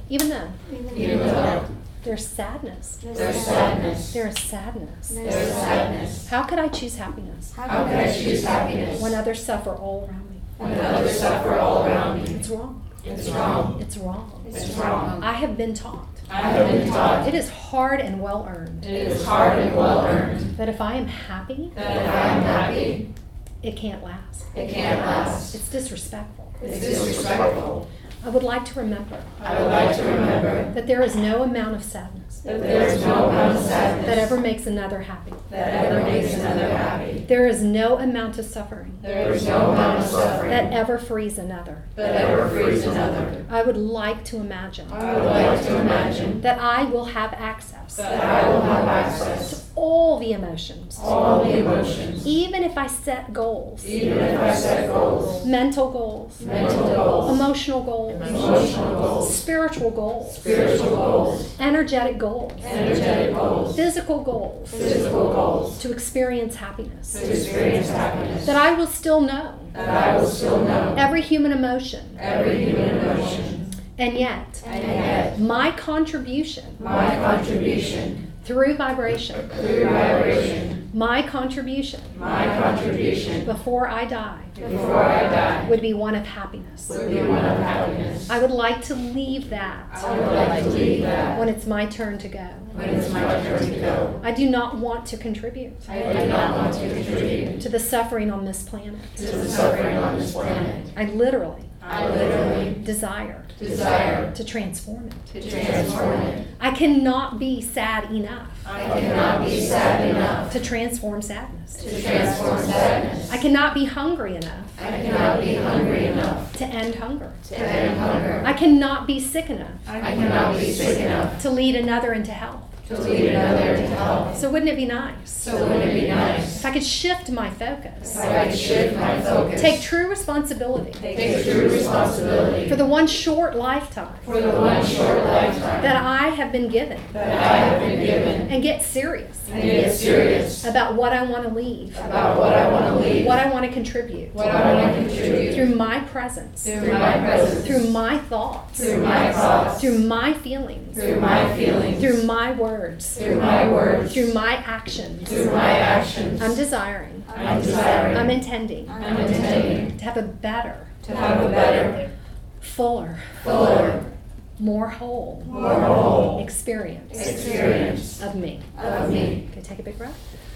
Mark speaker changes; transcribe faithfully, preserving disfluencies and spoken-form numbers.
Speaker 1: Even though
Speaker 2: Even though
Speaker 1: there's sadness.
Speaker 2: there's sadness.
Speaker 1: There is sadness.
Speaker 2: There's sadness.
Speaker 1: How could I choose happiness
Speaker 2: How can I choose happiness
Speaker 1: when others suffer all around me?
Speaker 2: when others suffer all around me?
Speaker 1: It's wrong.
Speaker 2: It's wrong.
Speaker 1: It's wrong.
Speaker 2: It's wrong.
Speaker 1: I have been taught.
Speaker 2: I have been taught
Speaker 1: It is hard and well earned
Speaker 2: it is hard and well earned
Speaker 1: that if I am happy,
Speaker 2: that if I am happy,
Speaker 1: it can't last.
Speaker 2: it can't last.
Speaker 1: It's disrespectful.
Speaker 2: It's disrespectful.
Speaker 1: I would like to remember
Speaker 2: I would like to remember
Speaker 1: that there is no amount of sadness
Speaker 2: that there is no amount of sadness
Speaker 1: that ever makes another happy.
Speaker 2: that ever makes another happy.
Speaker 1: There is no amount of suffering
Speaker 2: There is no amount of suffering
Speaker 1: that ever frees another.
Speaker 2: that ever frees another.
Speaker 1: I would like to imagine
Speaker 2: I would like to imagine
Speaker 1: that I will have access
Speaker 2: that I will have
Speaker 1: to
Speaker 2: access
Speaker 1: all the emotions,
Speaker 2: to all the emotions,
Speaker 1: even if I set goals,
Speaker 2: even if I set goals,
Speaker 1: mental goals,
Speaker 2: mental goals,
Speaker 1: emotional goals,
Speaker 2: emotional goals,
Speaker 1: spiritual goals,
Speaker 2: spiritual goals,
Speaker 1: energetic goals,
Speaker 2: energetic goals,
Speaker 1: physical goals,
Speaker 2: physical goals,
Speaker 1: to experience happiness.
Speaker 2: to experience happiness,
Speaker 1: That I will still know
Speaker 2: that I will still know
Speaker 1: every human emotion,
Speaker 2: every human emotion,
Speaker 1: and yet
Speaker 2: and yet
Speaker 1: my contribution
Speaker 2: my contribution
Speaker 1: through vibration,
Speaker 2: through vibration,
Speaker 1: my contribution
Speaker 2: my contribution
Speaker 1: before I die
Speaker 2: before I die
Speaker 1: would be one of happiness.
Speaker 2: would be one of happiness.
Speaker 1: I would like to leave that
Speaker 2: I would like to leave that
Speaker 1: when it's my turn to go.
Speaker 2: when it's my turn to go.
Speaker 1: I do not want to contribute
Speaker 2: I do not want to contribute
Speaker 1: to the suffering on this planet.
Speaker 2: to the suffering on this planet.
Speaker 1: I literally
Speaker 2: I literally
Speaker 1: desire
Speaker 2: desire
Speaker 1: to transform it.
Speaker 2: to transform it.
Speaker 1: I cannot be sad enough
Speaker 2: I cannot be sad enough
Speaker 1: to transform sadness.
Speaker 2: to transform sadness.
Speaker 1: I cannot be hungry enough
Speaker 2: I cannot be hungry enough
Speaker 1: to end hunger.
Speaker 2: to end hunger.
Speaker 1: I cannot be sick enough
Speaker 2: I cannot be sick enough
Speaker 1: to lead another into health.
Speaker 2: to lead another to health.
Speaker 1: So wouldn't it be nice
Speaker 2: So wouldn't it be nice
Speaker 1: if I could shift my focus,
Speaker 2: if I could shift my focus,
Speaker 1: take true responsibility
Speaker 2: take true responsibility
Speaker 1: for the one short lifetime
Speaker 2: for the one short lifetime
Speaker 1: that I have been given,
Speaker 2: that I have been given,
Speaker 1: and get serious
Speaker 2: and get serious
Speaker 1: about what I want to leave,
Speaker 2: about what I want to leave,
Speaker 1: what I want to contribute
Speaker 2: what I want to contribute
Speaker 1: through my presence,
Speaker 2: through my presence,
Speaker 1: through my thoughts,
Speaker 2: through my thoughts,
Speaker 1: through my feelings,
Speaker 2: through my feelings,
Speaker 1: through my words,
Speaker 2: through my words,
Speaker 1: through my actions.
Speaker 2: through my actions.
Speaker 1: I'm desiring,
Speaker 2: I'm desiring,
Speaker 1: I'm intending
Speaker 2: I'm intending
Speaker 1: to have a better,
Speaker 2: to have a better,
Speaker 1: fuller,
Speaker 2: fuller,
Speaker 1: more whole
Speaker 2: more whole
Speaker 1: experience
Speaker 2: experience
Speaker 1: of me.
Speaker 2: of me.
Speaker 1: Okay, take a big breath.